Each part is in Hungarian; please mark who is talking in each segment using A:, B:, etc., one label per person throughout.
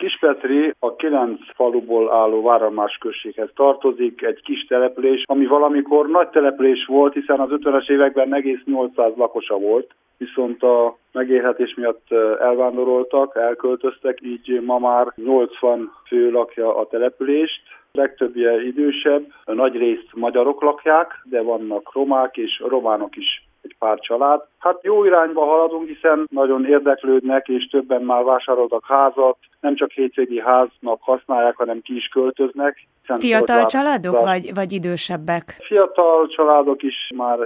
A: Kispetri a 9 faluból álló Váralmás községhez tartozik, egy kis település, ami valamikor nagy település volt, hiszen az 50-es években egész 800 lakosa volt, viszont a megélhetés miatt elvándoroltak, elköltöztek, így ma már 80 fő lakja a települést. Legtöbbje idősebb, nagy részt magyarok lakják, de vannak romák és románok is, egy pár család. Hát jó irányba haladunk, hiszen nagyon érdeklődnek, és többen már vásároltak házat, nem csak hétvégi háznak használják, hanem ki is költöznek.
B: Fiatal családok, vagy idősebbek?
A: Fiatal családok is, már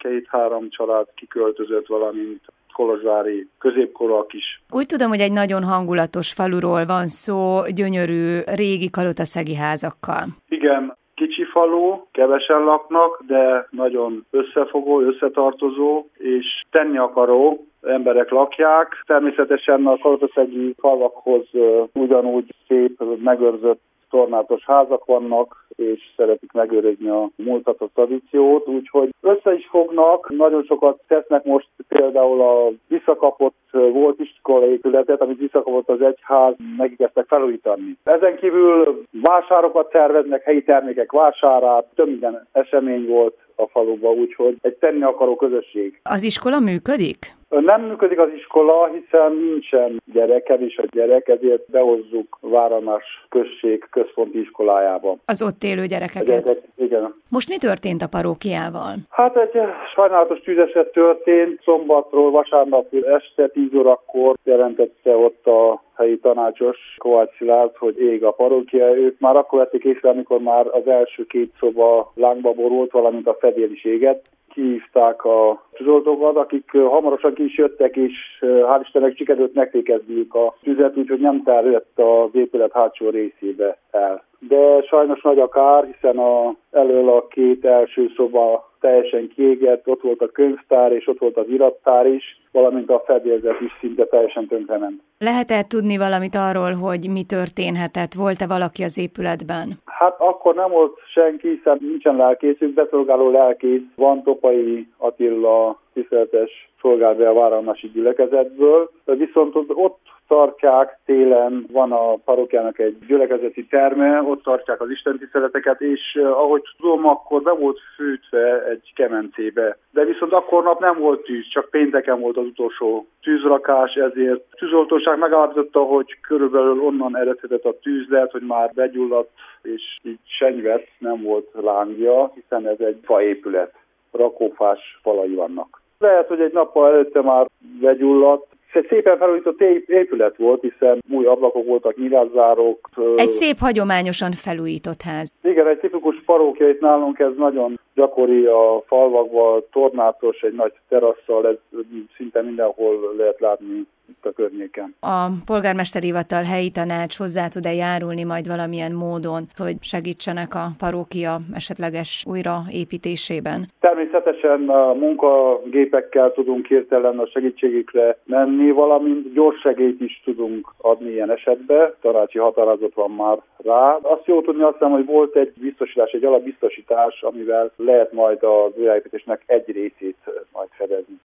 A: 2-3 család kiköltözött, valamint kolozsvári középkorúak is.
B: Úgy tudom, hogy egy nagyon hangulatos faluról van szó, gyönyörű régi kalotaszegi házakkal.
A: Igen, kicsi falu, kevesen laknak, de nagyon összefogó, összetartozó és tenni akaró emberek lakják. Természetesen a kalotaszegi falvakhoz ugyanúgy szép, megőrzött tornátos házak vannak, és szeretik megőrizni a múltat, a tradíciót, úgyhogy össze is fognak, nagyon sokat tesznek most például a visszakapott volt iskolaépületet, amit visszakapott az egyház, megkezdtek felújítani. Ezen kívül vásárokat szerveznek, helyi termékek vásárát, több minden esemény volt a faluban, úgyhogy egy tenni akaró közösség.
B: Az iskola működik?
A: Nem működik az iskola, hiszen nincsen gyerek, kevés a gyerek, ezért behozzuk Váralmás község központi iskolájába.
B: Az ott élő gyerekeket?
A: Igen.
B: Most mi történt a parókiával?
A: Hát egy sajnálatos tűzeset történt. Szombatról vasárnap este 10 órakor jelentette ott a helyi tanácsos Kovács Szilárd, hogy ég a parókia. Ők már akkor vették észre, amikor már az első 2 szoba lángba borult, valamint a fedél is égett. Kihívták a tűzoltókat, akik hamarosan ki is jöttek, és hál' Istennek sikerült megfékezniük a tüzet, úgyhogy nem terjedt az épület hátsó részébe el. De sajnos nagy a kár, hiszen elől a 2 első szoba teljesen kiégett, ott volt a könyvtár és ott volt az irattár is, valamint a fedélzet is szinte teljesen tönkrement.
B: Lehet-e tudni valamit arról, hogy mi történhetett? Volt-e valaki az épületben?
A: Hát akkor nem volt senki, hiszen nincsen lelkészük, beszolgáló lelkész van, Topai Attila tiszteletes szolgál be a váralmási gyülekezetből, viszont ott tartják télen, van a parókiának egy gyülekezeti terme, ott tartják az istentiszteleteket, és ahogy tudom, akkor be volt fűtve egy kemencébe. De viszont akkor nap nem volt tűz, csak pénteken volt az utolsó tűzrakás, ezért a tűzoltóság megállapította, hogy körülbelül onnan eredhetett a tűz, lehet, hogy már begyulladt, és így senyvett, nem volt lángja, hiszen ez egy faépület, rakófás falai vannak. Lehet, hogy egy nappal előtte már begyulladt. Egy szépen felújított épület volt, hiszen új ablakok voltak, nyilászárók.
B: Egy szép, hagyományosan felújított ház.
A: Igen, egy tipikus parókia, itt nálunk ez nagyon gyakori a falvakban, tornátos, egy nagy terasszal, ez szinte mindenhol lehet látni itt a környéken.
B: A polgármesteri hivatal, helyi tanács hozzá tud-e járulni majd valamilyen módon, hogy segítsenek a parókia esetleges újraépítésében?
A: Természetesen a munkagépekkel tudunk hirtelen a segítségükre menni, valamint gyors segélyt is tudunk adni ilyen esetben. Tanácsi határozat van már rá. Azt jó tudni, azt hiszem, hogy volt egy biztosítás, egy alapbiztosítás, amivel lehet majd az újraépítésnek egy részét majd fedezni.